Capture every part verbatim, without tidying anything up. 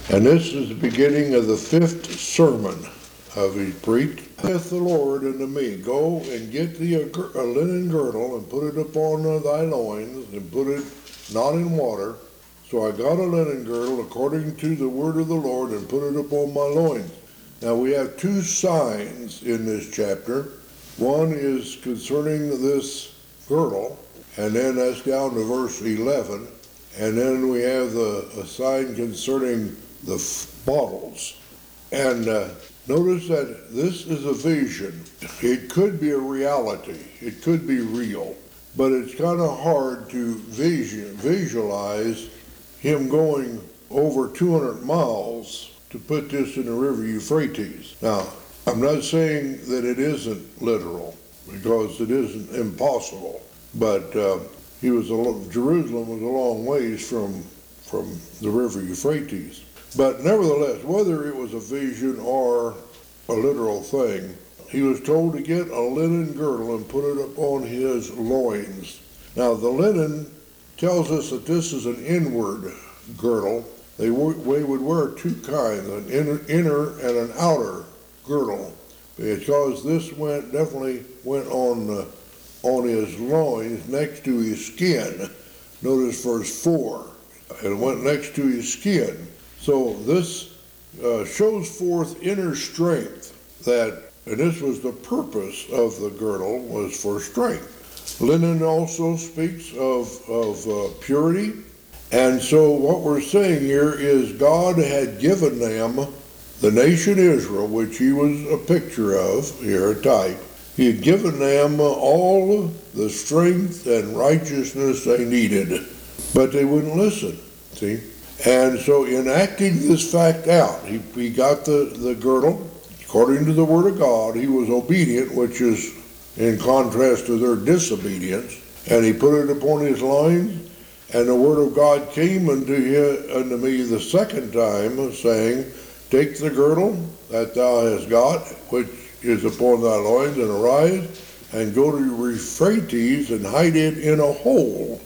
And this is the beginning of the fifth sermon of his preach. Saith the Lord unto me, Go and get thee a, gir- a linen girdle, and put it upon thy loins, and put it not in water. So I got a linen girdle according to the word of the Lord, and put it upon my loins. Now we have two signs in this chapter. One is concerning this girdle, and then that's down to verse eleven. And then we have the a sign concerning the f- bottles. And uh, notice that this is a vision. It could be a reality. It could be real. But it's kind of hard to vision, visualize him going over two hundred miles to put this in the river Euphrates. Now, I'm not saying that it isn't literal, because it isn't impossible. But uh, he was a, Jerusalem was a long ways from from the river Euphrates. But nevertheless, whether it was a vision or a literal thing, he was told to get a linen girdle and put it upon his loins. Now, the linen tells us that this is an inward girdle. They, they would wear two kinds, an inner, inner and an outer girdle, because this went definitely went on uh, on his loins next to his skin. Notice verse four. It went next to his skin. So this uh, shows forth inner strength, that, and this was the purpose of the girdle, was for strength. Linen also speaks of, of uh, purity. And so what we're saying here is God had given them, the nation Israel, which he was a picture of, here a type, he had given them all the strength and righteousness they needed, but they wouldn't listen, see? And so in acting this fact out, he, he got the, the girdle. According to the word of God, he was obedient, which is in contrast to their disobedience, and he put it upon his loins, and the word of God came unto, him, unto me the second time, saying, Take the girdle that thou hast got, which is upon thy loins, and arise, and go to Euphrates, and hide it in a hole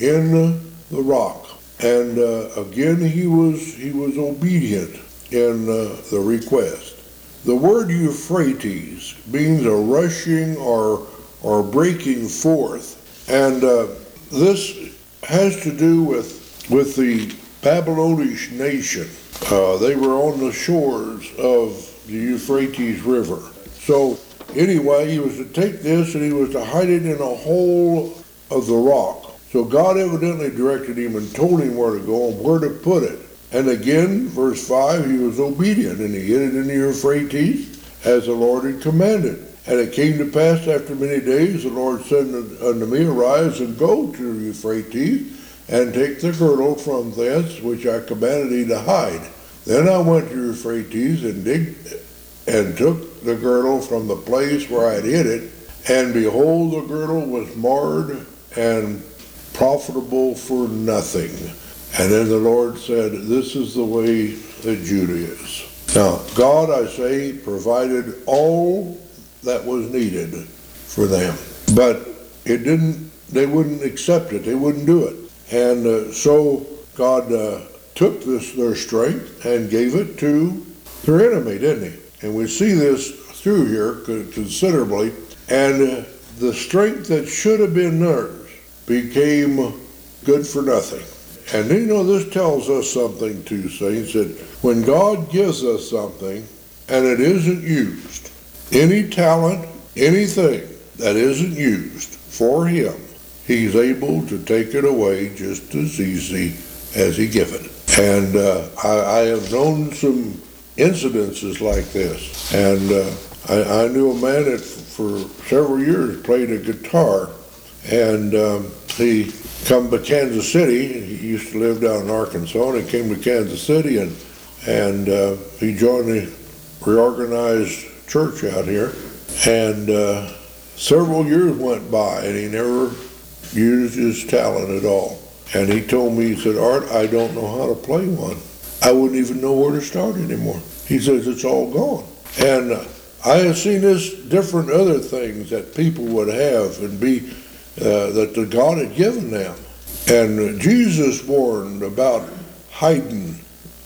in the rock. And uh, again he was he was obedient in uh, the request. The word Euphrates means a rushing or or breaking forth, and uh, this has to do with with the Babylonish nation. Uh, they were on the shores of the Euphrates River. So anyway, he was to take this and he was to hide it in a hole of the rock. So God evidently directed him and told him where to go and where to put it. And again, verse five, he was obedient, and he hid it in the Euphrates as the Lord had commanded. And it came to pass after many days, the Lord said unto me, Arise and go to Euphrates, and take the girdle from thence, which I commanded thee to hide. Then I went to Euphrates, and digged, and took the girdle from the place where I had hid it, and behold, the girdle was marred and profitable for nothing. And then the Lord said, This is the way that Judah is. Now, God, I say, provided all that was needed for them. But it didn't, they wouldn't accept it. They wouldn't do it. And uh, so God uh, took this, their strength, and gave it to their enemy, didn't he? And we see this through here considerably. And uh, the strength that should have been theirs became good for nothing. And you know, this tells us something too, saints, that when God gives us something and it isn't used, any talent, anything that isn't used for him, he's able to take it away just as easy as he gave it. And uh, I, I have known some incidences like this. And uh, I, I knew a man that for several years played a guitar. And um, he come to Kansas City. He used to live down in Arkansas, and he came to Kansas City, and and uh, he joined the reorganized church out here. And uh, several years went by, and he never used his talent at all. And he told me, he said, Art, I don't know how to play one. I wouldn't even know where to start anymore. He says, it's all gone. And uh, I have seen this different other things that people would have and be Uh, that the God had given them. And uh, Jesus warned about hiding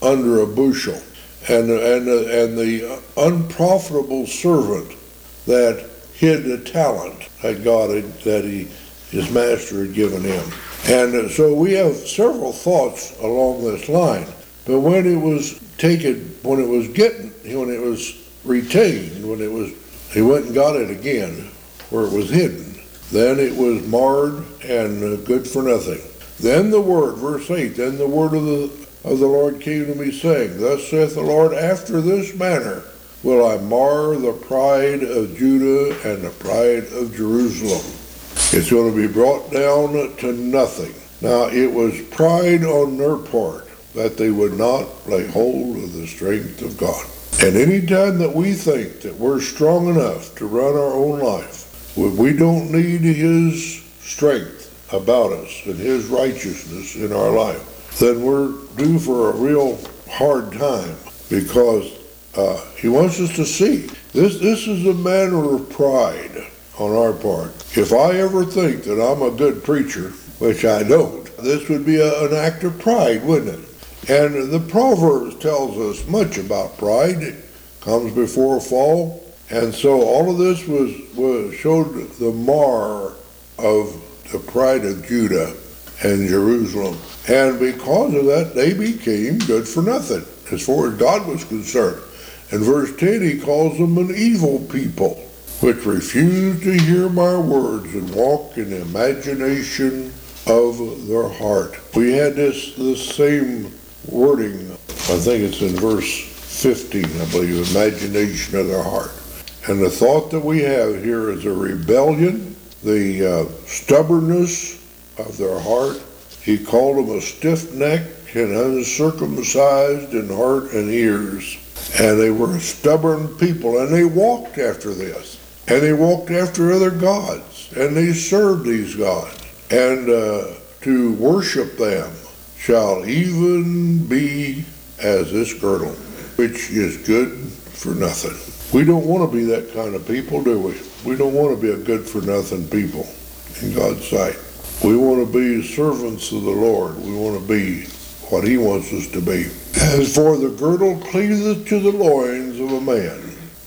under a bushel. And, and, and the unprofitable servant that hid the talent that God had, that he, his master had given him. And so we have several thoughts along this line. But when it was taken, when it was getting, when it was retained, when it was, he went and got it again, where it was hidden, then it was marred and good for nothing. Then the word, verse eight, then the word of the of the Lord came to me, saying, Thus saith the Lord, after this manner will I mar the pride of Judah and the pride of Jerusalem. It's going to be brought down to nothing. Now, it was pride on their part that they would not lay hold of the strength of God. And any time that we think that we're strong enough to run our own life, we don't need His strength about us and His righteousness in our life, then we're due for a real hard time, because uh, He wants us to see. This, this is a matter of pride on our part. If I ever think that I'm a good preacher, which I don't, this would be a, an act of pride, wouldn't it? And the Proverbs tells us much about pride. It comes before a fall. And so all of this was, was showed the mar of the pride of Judah and Jerusalem. And because of that, they became good for nothing, as far as God was concerned. In verse ten, he calls them an evil people, which refuse to hear my words and walk in the imagination of their heart. We had this, this same wording, I think it's in verse fifteen, I believe, imagination of their heart. And the thought that we have here is a rebellion, the uh, stubbornness of their heart. He called them a stiff-necked and uncircumcised in heart and ears. And they were a stubborn people, and they walked after this. And they walked after other gods, and they served these gods. And uh, to worship them shall even be as this girdle, which is good for nothing. We don't want to be that kind of people, do we? We don't want to be a good-for-nothing people in God's sight. We want to be servants of the Lord. We want to be what He wants us to be. As for the girdle cleaveth to the loins of a man,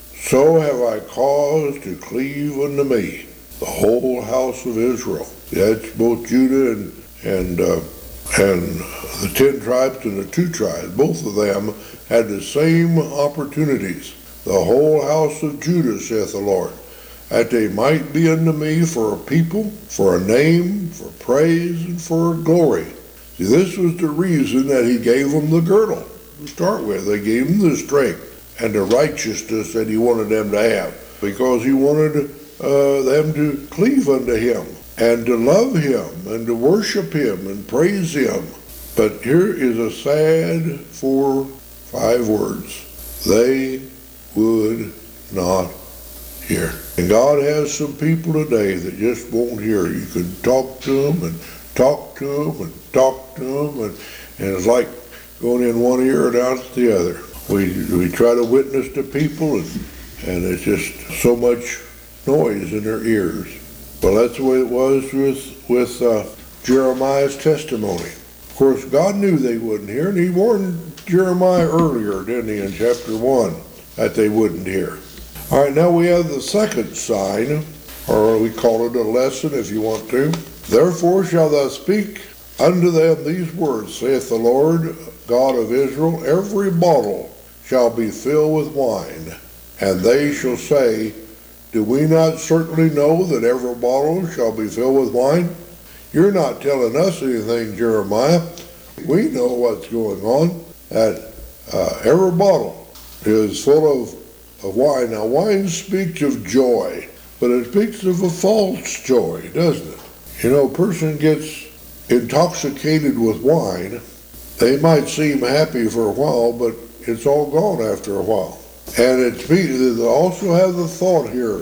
so have I caused to cleave unto me the whole house of Israel. That's both Judah and and uh, and the ten tribes and the two tribes. Both of them had the same opportunities. The whole house of Judah, saith the Lord, that they might be unto me for a people, for a name, for praise, and for glory. See, this was the reason that He gave them the girdle to start with. They gave them the strength and the righteousness that He wanted them to have, because He wanted uh, them to cleave unto Him and to love Him and to worship Him and praise Him. But here is a sad four, five words. They would not hear. And God has some people today that just won't hear. You can talk to them and talk to them and talk to them, and, and it's like going in one ear and out the other. We we try to witness to people, and, and it's just so much noise in their ears. Well, that's the way it was with, with uh, Jeremiah's testimony. Of course, God knew they wouldn't hear, and He warned Jeremiah earlier, didn't He, in chapter one, that they wouldn't hear. All right, now we have the second sign, or we call it a lesson if you want to. Therefore shalt thou speak unto them these words, saith the Lord God of Israel, every bottle shall be filled with wine, and they shall say, do we not certainly know that every bottle shall be filled with wine? You're not telling us anything, Jeremiah. We know what's going on, that uh, every bottle is full of, of wine. Now, wine speaks of joy, but it speaks of a false joy, doesn't it? You know, a person gets intoxicated with wine, they might seem happy for a while, but it's all gone after a while. And it's, they also have the thought here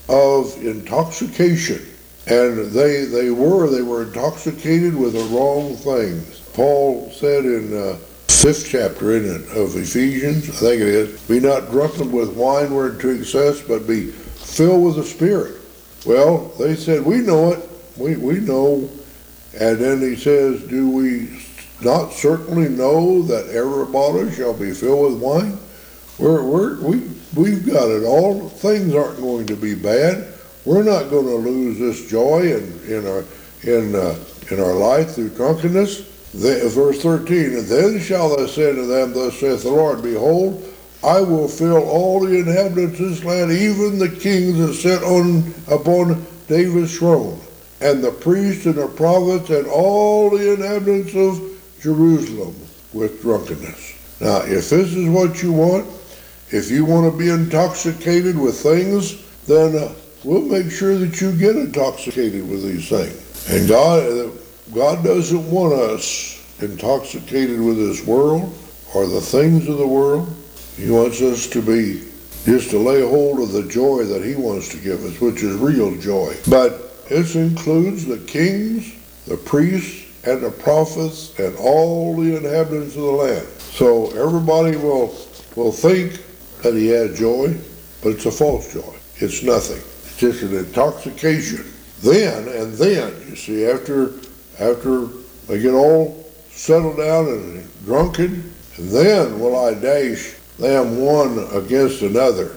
of intoxication. And they they were, they were intoxicated with the wrong things. Paul said in uh, fifth chapter, isn't it, of Ephesians, I think it is, be not drunken with wine whereunto excess, but be filled with the Spirit. Well, they said, we know it, we, we know. And then he says, do we not certainly know that every bottle shall be filled with wine? We're, we're, we, we've got it all. Things aren't going to be bad. We're not going to lose this joy in, in, our, in, uh, in our life through drunkenness. The, verse thirteen, and then shall I say to them, thus saith the Lord, behold, I will fill all the inhabitants of this land, even the kings that sit on upon David's throne, and the priests and the prophets, and all the inhabitants of Jerusalem with drunkenness. Now, if this is what you want, if you want to be intoxicated with things, then uh, we'll make sure that you get intoxicated with these things. And God, God doesn't want us intoxicated with this world or the things of the world. He wants us to be, just to lay hold of the joy that he wants to give us, which is real joy. But this includes the kings, the priests, and the prophets, and all the inhabitants of the land. So everybody will, will think that he has joy, but it's a false joy. It's nothing. It's just an intoxication. Then, and then, you see, after, after they get all settled down and drunken, and then will I dash them one against another,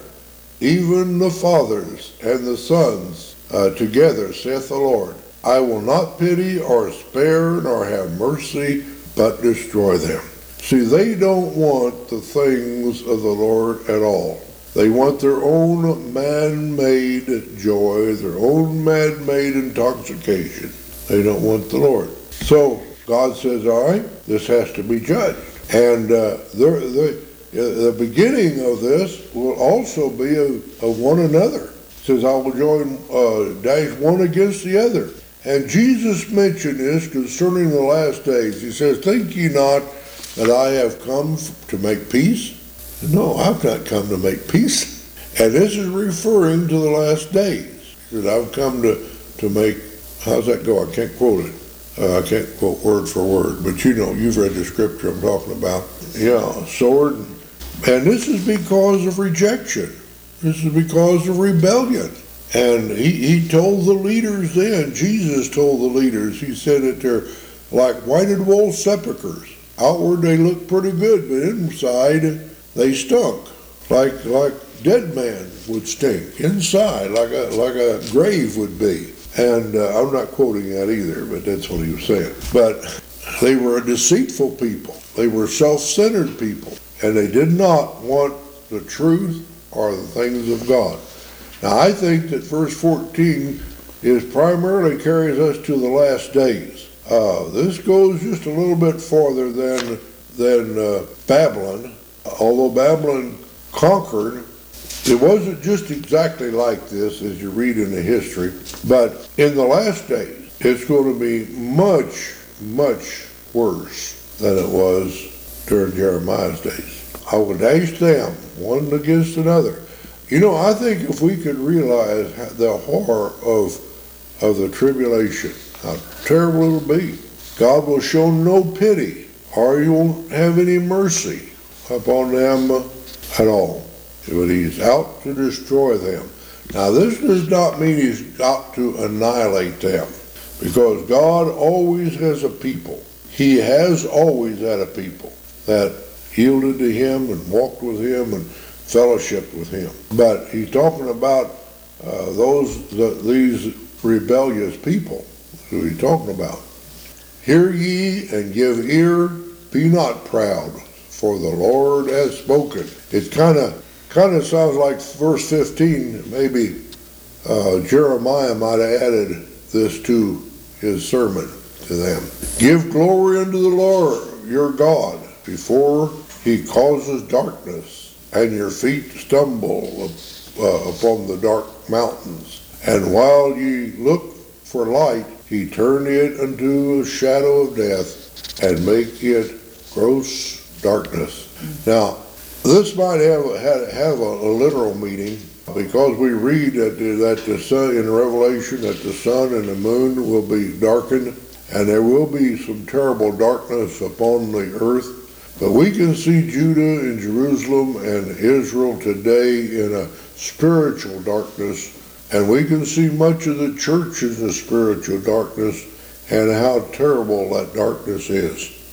even the fathers and the sons uh, together, saith the Lord. I will not pity or spare nor have mercy, but destroy them. See, they don't want the things of the Lord at all. They want their own man-made joy, their own man-made intoxication. They don't want the Lord. So God says, all right, this has to be judged. And uh, they're, they're, the beginning of this will also be of, of one another. It says, I will join, uh, dash one against the other. And Jesus mentioned this concerning the last days. He says, think ye not that I have come to make peace? No, I've not come to make peace. And this is referring to the last days. He said, I've come to, to make, how's that go? I can't quote it. Uh, I can't quote word for word, but you know, you've read the scripture I'm talking about. Yeah, sword. And this is because of rejection. This is because of rebellion. And he, he told the leaders then, Jesus told the leaders, he said that they're like whited wool sepulchres. Outward they look pretty good, but inside they stunk, like like dead man would stink. Inside, like a like a grave would be. And uh, I'm not quoting that either, but that's what he was saying. But they were a deceitful people. They were self-centered people. And they did not want the truth or the things of God. Now, I think that verse fourteen is primarily carries us to the last days. Uh, this goes just a little bit farther than, than uh, Babylon. Although Babylon conquered, it wasn't just exactly like this as you read in the history, but in the last days, it's going to be much, much worse than it was during Jeremiah's days. I will dash them one against another. You know, I think if we could realize the horror of, of the tribulation, how terrible it will be, God will show no pity, or he won't have any mercy upon them at all. But he's out to destroy them. Now, this does not mean he's out to annihilate them, because God always has a people. He has always had a people that yielded to him and walked with him and fellowship with him. But he's talking about uh, those, the, these rebellious people who he's talking about. Hear ye and give ear, be not proud, for the Lord has spoken. It kind of kind of sounds like verse fifteen. Maybe uh, Jeremiah might have added this to his sermon to them. Give glory unto the Lord your God before he causes darkness, and your feet stumble uh, upon the dark mountains. And while ye look for light, he turn it unto a shadow of death, and make it gross darkness. Now, this might have have, have a, a literal meaning, because we read that the, that the sun in Revelation that the sun and the moon will be darkened, and there will be some terrible darkness upon the earth. But we can see Judah and Jerusalem and Israel today in a spiritual darkness, and we can see much of the church in the spiritual darkness, and how terrible that darkness is.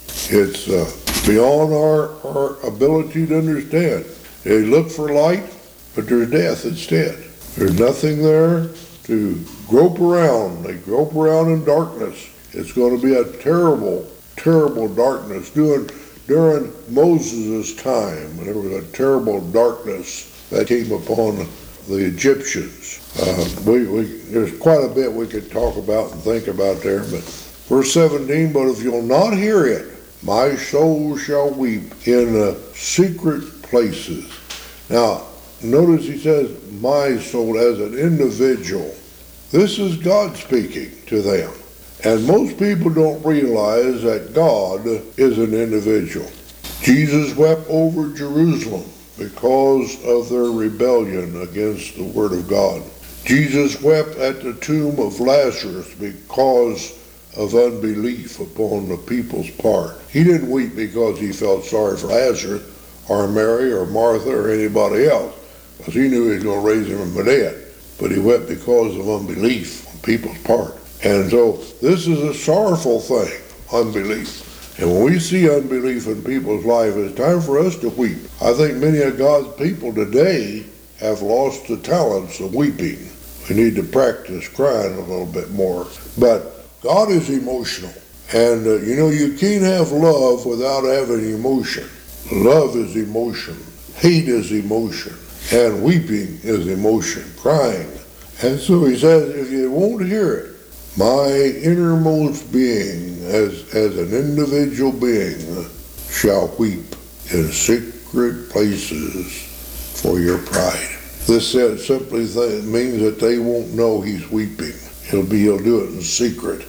It's uh, beyond our, our ability to understand. They look for light, but there's death instead. There's nothing there to grope around. They grope around in darkness. It's going to be a terrible, terrible darkness. During, during Moses' time, there was a terrible darkness that came upon the Egyptians. Uh, we, we, there's quite a bit we could talk about and think about there, but verse seventeen, but if you'll not hear it, my soul shall weep in the secret places. Now, notice he says, my soul as an individual. This is God speaking to them. And most people don't realize that God is an individual. Jesus wept over Jerusalem because of their rebellion against the Word of God. Jesus wept at the tomb of Lazarus because of unbelief upon the people's part. He didn't weep because he felt sorry for Lazarus or Mary or Martha or anybody else, because he knew he was going to raise him from the dead. But he wept because of unbelief on people's part. And so this is a sorrowful thing, unbelief. And when we see unbelief in people's life, it's time for us to weep. I think many of God's people today have lost the talents of weeping. We need to practice crying a little bit more. But God is emotional. And uh, you know, you can't have love without having emotion. Love is emotion. Hate is emotion. And weeping is emotion, crying. And so he says, if you won't hear it, my innermost being, as, as an individual being, shall weep in secret places for your pride. This simply th- means that they won't know he's weeping. He'll be, he'll do it in secret.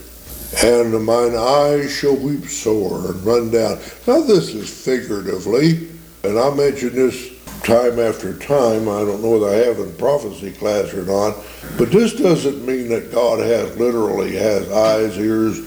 And mine eyes shall weep sore and run down. Now this is figuratively, and I mention this time after time. I don't know whether I have in prophecy class or not, but this doesn't mean that God has literally has eyes, ears,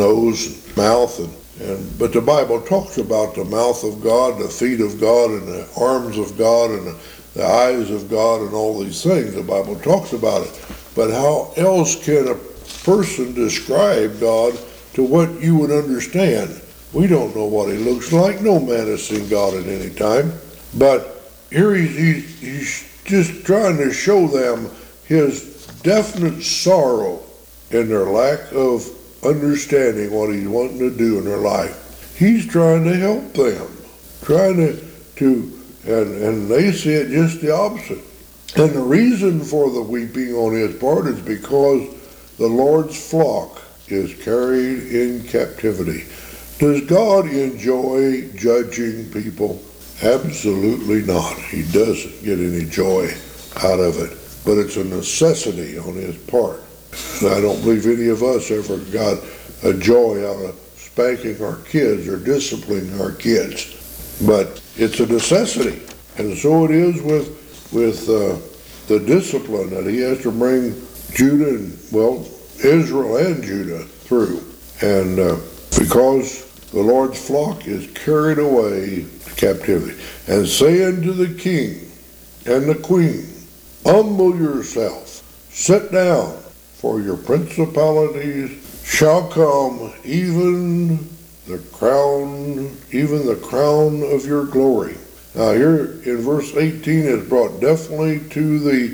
nose, mouth, and, and but the Bible talks about the mouth of God, the feet of God, and the arms of God, and the, the eyes of God, and all these things. The Bible talks about it. But how else can a person describe God to what you would understand? We don't know what he looks like. No man has seen God at any time. But here he's, he's, he's just trying to show them his definite sorrow in their lack of understanding what he's wanting to do in their life. He's trying to help them, trying to, to and, and they see it just the opposite. And the reason for the weeping on his part is because the Lord's flock is carried in captivity. Does God enjoy judging people? Absolutely not. He doesn't get any joy out of it. But it's a necessity on his part. And I don't believe any of us ever got a joy out of spanking our kids or disciplining our kids. But it's a necessity. And so it is with, with uh, the discipline that he has to bring Judah and, well, Israel and Judah through. And uh, because the Lord's flock is carried away to captivity. And say unto the king and the queen, humble yourself, sit down, for your principalities shall come, even the crown, even the crown of your glory. Now here in verse eighteen is brought definitely to the,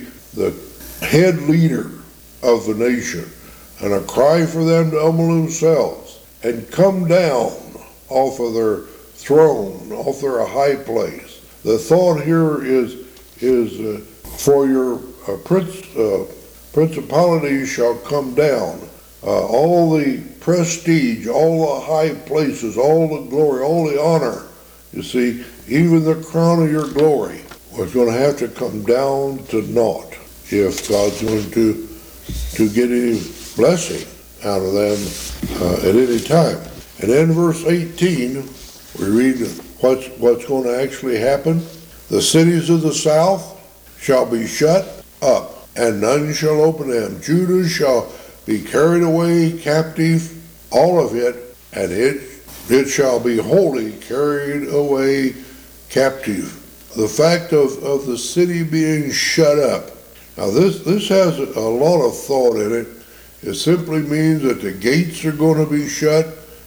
the head leader of the nation, and a cry for them to humble themselves and come down off of their throne, off their high place. The thought here is, is uh, for your uh, prince, uh, principalities shall come down. Uh, all the prestige, all the high places, all the glory, all the honor, you see, even the crown of your glory was going to have to come down to naught if God's going to, to get any blessing out of them uh, at any time. And then verse eighteen, we read what's, what's going to actually happen. The cities of the south shall be shut up, and none shall open them. Judah shall be carried away captive, all of it, and it it shall be wholly carried away captive. The fact of, of the city being shut up. Now this, this has a lot of thought in it. It simply means that the gates are going to be shut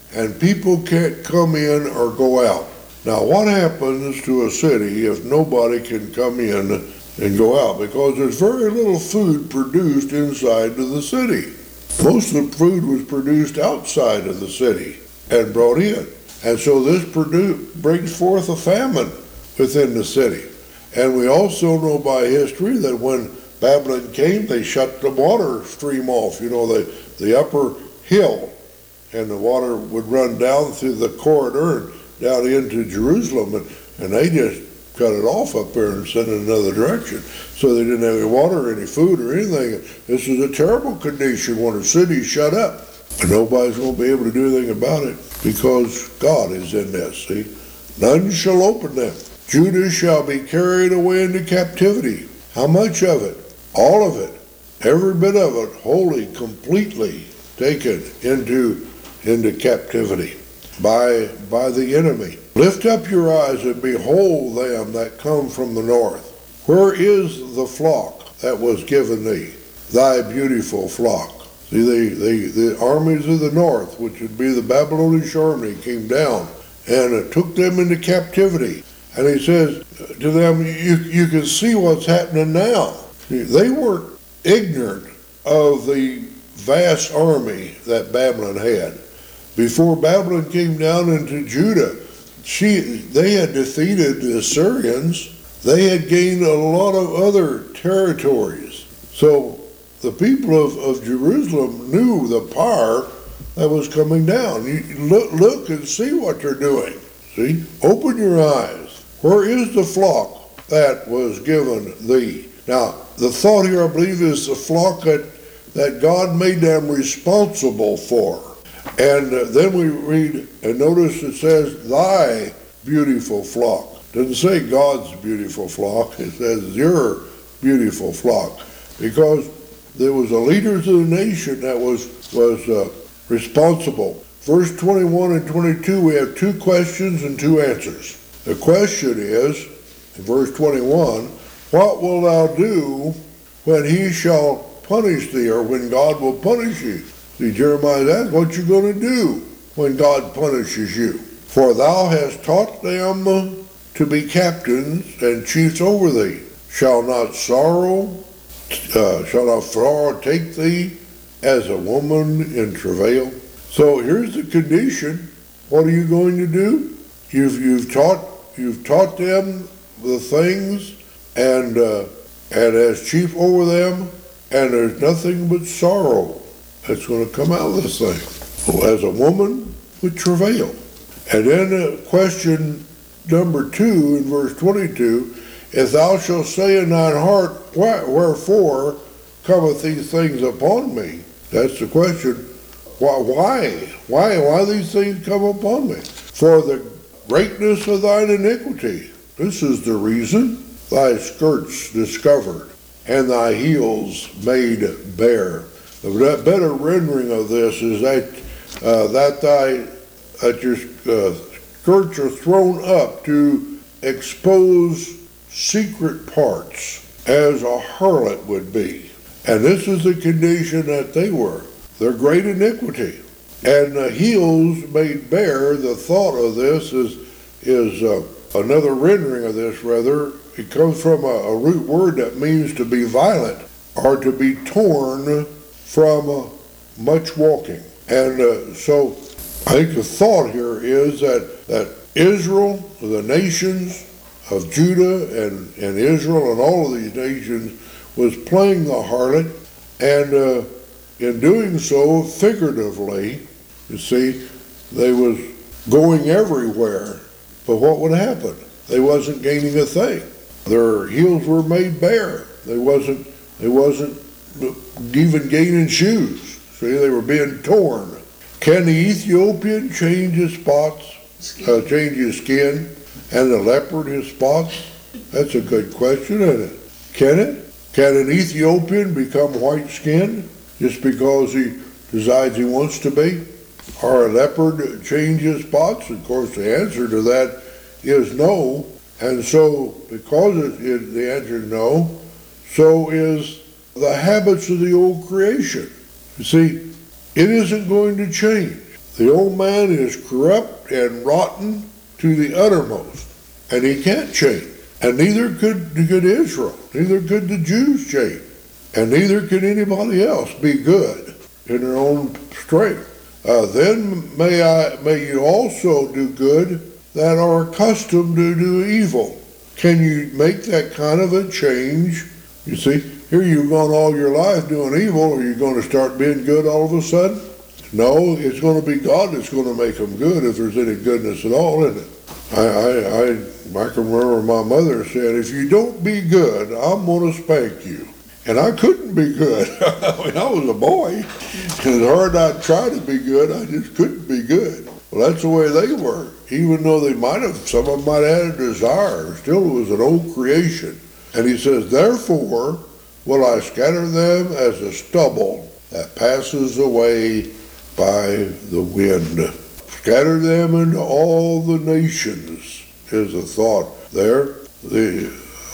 and people can't come in or go out. Now, what happens to a city if nobody can come in and go out? Because there's very little food produced inside of the city. Most of the food was produced outside of the city and brought in. And so this produce, brings forth a famine within the city. And we also know by history that when Babylon came, they shut the water stream off, you know, the, the upper hill, and the water would run down through the corridor and down into Jerusalem, and, and they just cut it off up there and sent it another direction. So they didn't have any water, any food, or anything. This is a terrible condition when a city's shut up. And nobody's going to be able to do anything about it because God is in this, see? None shall open them. Judah shall be carried away into captivity. How much of it? All of it. Every bit of it, wholly, completely taken into, into captivity by, by the enemy. Lift up your eyes and behold them that come from the north. Where is the flock that was given thee, thy beautiful flock? See, they, they, the armies of the north, which would be the Babylonian army, came down and uh, took them into captivity. And he says to them, you, you can see what's happening now. They weren't ignorant of the vast army that Babylon had. Before Babylon came down into Judah, she, they had defeated the Assyrians. They had gained a lot of other territories. So the people of, of Jerusalem knew the power that was coming down. You look, look and see what they're doing. See? Open your eyes. Where is the flock that was given thee? Now, the thought here, I believe, is the flock that, that God made them responsible for. And uh, then we read, and notice it says, thy beautiful flock. It doesn't say God's beautiful flock. It says your beautiful flock. Because there was a leaders of the nation that was, was uh, responsible. Verse twenty-one and twenty-two, we have two questions and two answers. The question is, in verse twenty-one, what wilt thou do when he shall punish thee, or when God will punish you? See, Jeremiah asked, what you going to do when God punishes you? For thou hast taught them to be captains and chiefs over thee. Shall not sorrow, uh, shall not sorrow take thee as a woman in travail? So here's the condition. What are you going to do? You've, you've taught you've taught them the things, and uh, and as chief over them, and there's nothing but sorrow that's going to come out of this thing. As a woman with travail. And then uh, question number two in verse twenty-two, if thou shalt say in thine heart, wherefore cometh these things upon me? That's the question. Why, why? Why? Why these things come upon me? For the greatness of thine iniquity. This is the reason. Thy skirts discovered, and thy heels made bare. The better rendering of this is that uh, that thy that your uh, skirts are thrown up to expose secret parts, as a harlot would be. And this is the condition that they were. Their great iniquity. And the heels made bare. The thought of this is is uh, another rendering of this, rather. It comes from a, a root word that means to be violent, or to be torn from uh, much walking. And uh, so I think the thought here is that, that Israel, the nations of Judah and, and Israel and all of these nations, was playing the harlot, and uh, in doing so, figuratively, you see, they was going everywhere. But what would happen? They wasn't gaining a thing. Their heels were made bare. They wasn't, they wasn't even gaining shoes. See, they were being torn. Can the Ethiopian change his spots, uh, change his skin, and the leopard his spots? That's a good question, isn't it? Can it? Can an Ethiopian become white-skinned just because he decides he wants to be? Or a leopard change his spots? Of course, the answer to that is no. And so, because it, it, the answer is no, so is the habits of the old creation. You see, it isn't going to change. The old man is corrupt and rotten to the uttermost, and he can't change. And neither could, could Israel, neither could the Jews change, and neither could anybody else be good in their own strength. Uh, then may I, may you also do good that are accustomed to do evil. Can you make that kind of a change? You see, here you've gone all your life doing evil. Are you going to start being good all of a sudden? No, it's going to be God that's going to make them good if there's any goodness at all in it. I, I, I, I can remember my mother said, if you don't be good, I'm going to spank you. And I couldn't be good. I mean, I was a boy. As hard as I tried to be good, I just couldn't be good. Well, that's the way they were. Even though they might have, some of them might have had a desire, still it was an old creation. And he says, therefore will I scatter them as a stubble that passes away by the wind. Scatter them into all the nations is a thought there. The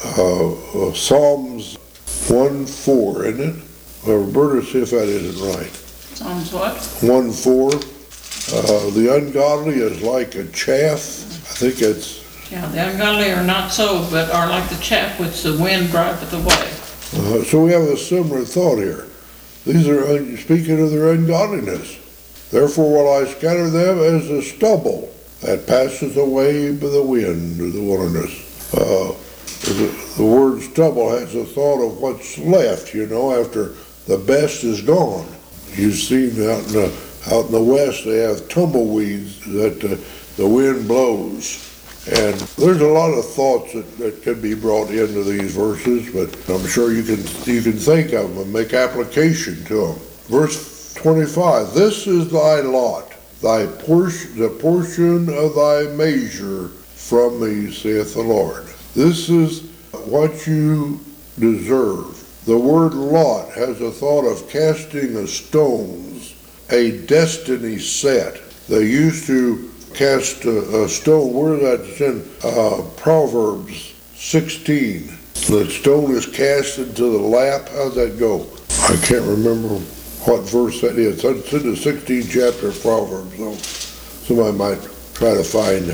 uh, uh, Psalms one four, isn't it? Well, Roberta, see if that isn't right. Psalms what? one four. Uh, the ungodly is like a chaff. I think it's... Yeah, the ungodly are not so, but are like the chaff which the wind driveth away. Uh, so we have a similar thought here. These are un- speaking of their ungodliness. Therefore will I scatter them as a stubble that passes away by the wind of the wilderness. Uh, the, the word stubble has a thought of what's left, you know, after the best is gone. You've seen out in the, out in the west they have tumbleweeds that uh, the wind blows. And there's a lot of thoughts that, that can be brought into these verses, but I'm sure you can you can think of them and make application to them. Verse twenty-five, this is thy lot, thy portion, the portion of thy measure from me, saith the Lord. This is what you deserve. The word lot has a thought of casting of stones, a destiny set. They used to cast a, a stone. Where that's in uh, Proverbs sixteen. The stone is cast into the lap. How's that go? I can't remember what verse that is. It's in the sixteenth chapter of Proverbs. So somebody might try to find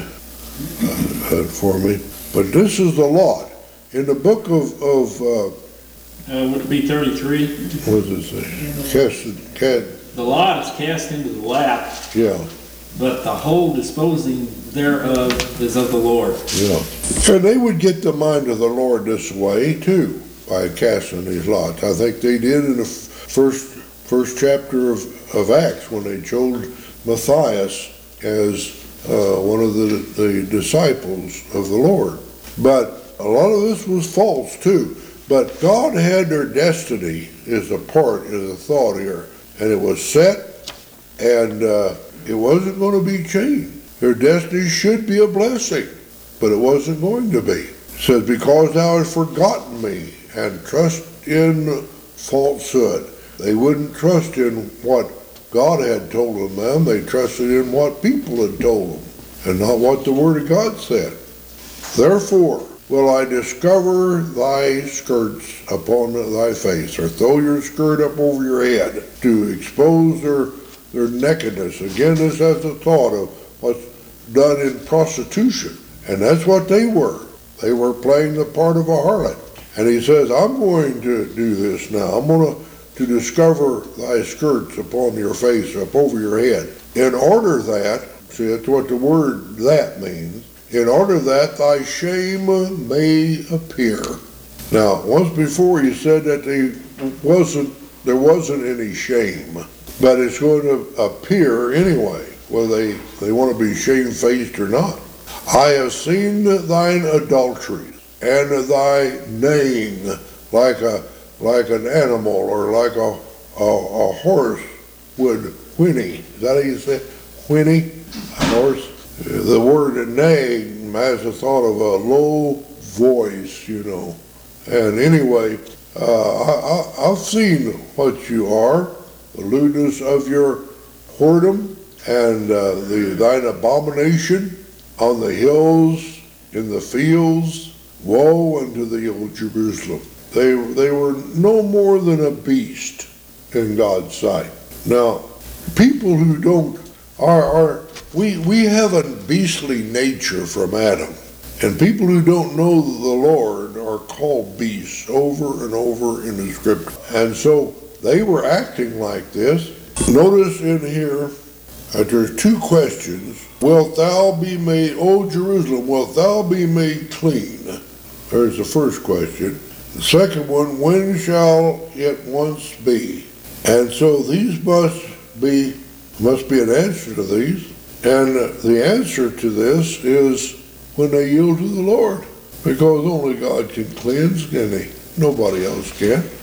uh, it for me. But this is the lot. In the book of, of uh, Uh, would it be thirty-three? what does it say? Cast, cast, The lot is cast into the lap, yeah, but the whole disposing thereof is of the Lord. yeah. And they would get the mind of the Lord this way too, by casting these lots. I think they did in the f- first first chapter of, of Acts when they chose Matthias as uh, one of the, the disciples of the Lord. But a lot of this was false too. But God had their destiny is a part, is a thought here. And it was set, and uh, it wasn't going to be changed. Their destiny should be a blessing, but it wasn't going to be. It says, because thou hast forgotten me, and trust in falsehood. They wouldn't trust in what God had told them. They trusted in what people had told them, and not what the Word of God said. Therefore will I discover thy skirts upon thy face, or throw your skirt up over your head, to expose their, their nakedness. Again, this has the thought of what's done in prostitution. And that's what they were. They were playing the part of a harlot. And he says, I'm going to do this now. I'm going to, to discover thy skirts upon your face, up over your head. In order that, see, that's what the word that means, in order that thy shame may appear. Now, once before he said that they wasn't, there wasn't any shame, but it's going to appear anyway, whether they, they want to be shamefaced or not. I have seen thine adulteries, and thy neighing like a like an animal, or like a, a, a horse would whinny. Is that how you say whinny? A horse? The word neighing has a thought of a low voice, you know. And anyway, uh, I, I, I've seen what you are, the lewdness of your whoredom, and uh, the thine abomination on the hills, in the fields. Woe unto thee, O Jerusalem. They, they were no more than a beast in God's sight. Now, people who don't our, our, we, we have a beastly nature from Adam. And people who don't know the Lord are called beasts over and over in the scripture. And so they were acting like this. Notice in here that there's two questions. Wilt thou be made, O Jerusalem, wilt thou be made clean? There's the first question. The second one, when shall it once be? And so these must be, must be an answer to these. And the answer to this is when they yield to the Lord. Because only God can cleanse, can he? Nobody else can.